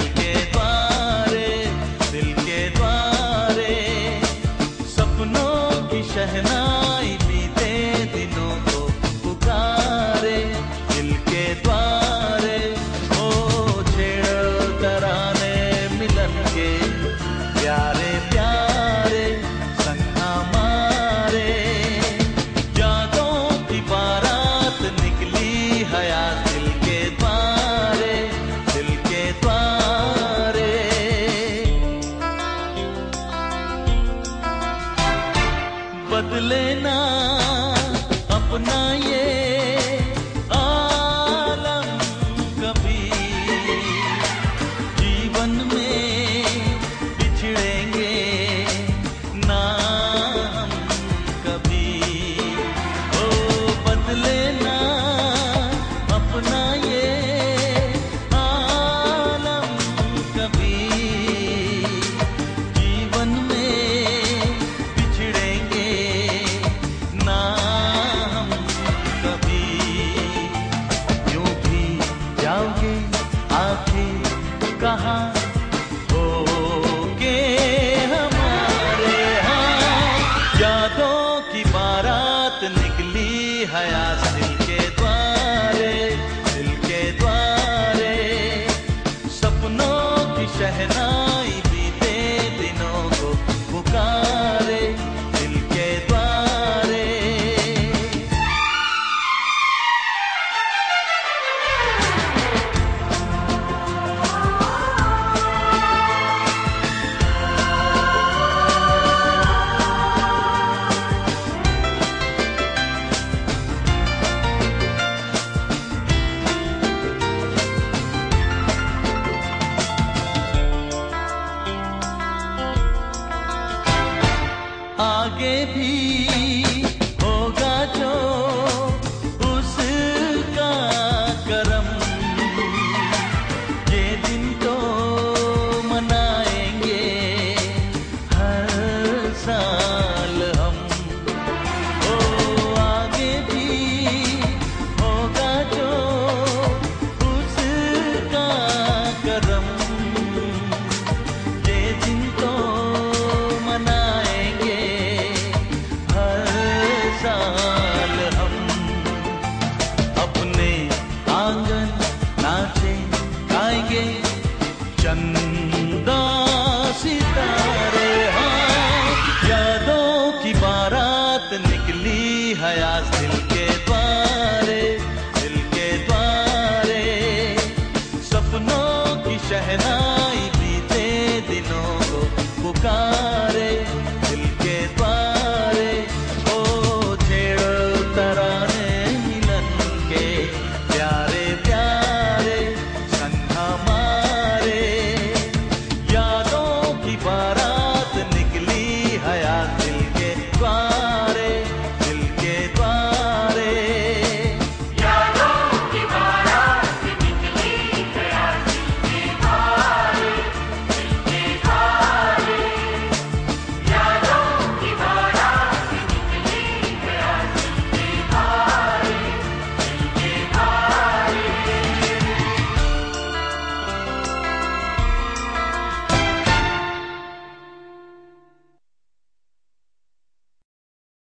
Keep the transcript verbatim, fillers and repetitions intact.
के द्वारे, दिल के द्वारे। सपनों की शहनाई बीते दिनों को पुकारे, दिल के द्वारे। ओ छेड़ो तराने मिलन के प्यारे प्यारे, संग हमारे। यादों की बारात निकली हयात दिल के द्वारे, दिल के द्वारे। बदले ना अपना ये आलम कभी, जीवन में बिछड़ेंगे ना हम कभी। ओ बदले ना अपना ये आलम कभी, जीवन में बिछड़ेंगे ना हम कभी। यूं भी जाओगे आखिर कहाँ होगे हमारे। हाँ यादों की बारात निकली हयात दिल के द्वारे, दिल के द्वारे। सपनों की शहनाई बीते दिनों को पुकारे, दिल के द्वारे। आगे भी होगा जो उसका करम, ये दिन तो मनाएंगे हर साल हम। ओ आगे भी होगा जो उसका करम, ये दिन तो मनाएंगे हर साल हम। अपने आंगन नाचे गाएंगे चंदा सितारे। हाँ यादों की बारात निकली हयात दिल के द्वारे, दिल के द्वारे। सपनों की शहनाई बीते दिनों को पुकारे,